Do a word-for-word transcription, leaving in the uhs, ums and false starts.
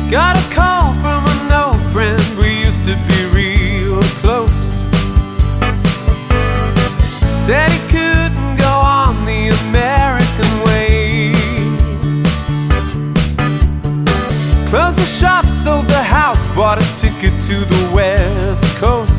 Got a call from an old friend, we used to be real close. Said he couldn't go on the American way. Closed the shop, sold the house, bought a ticket to the West Coast.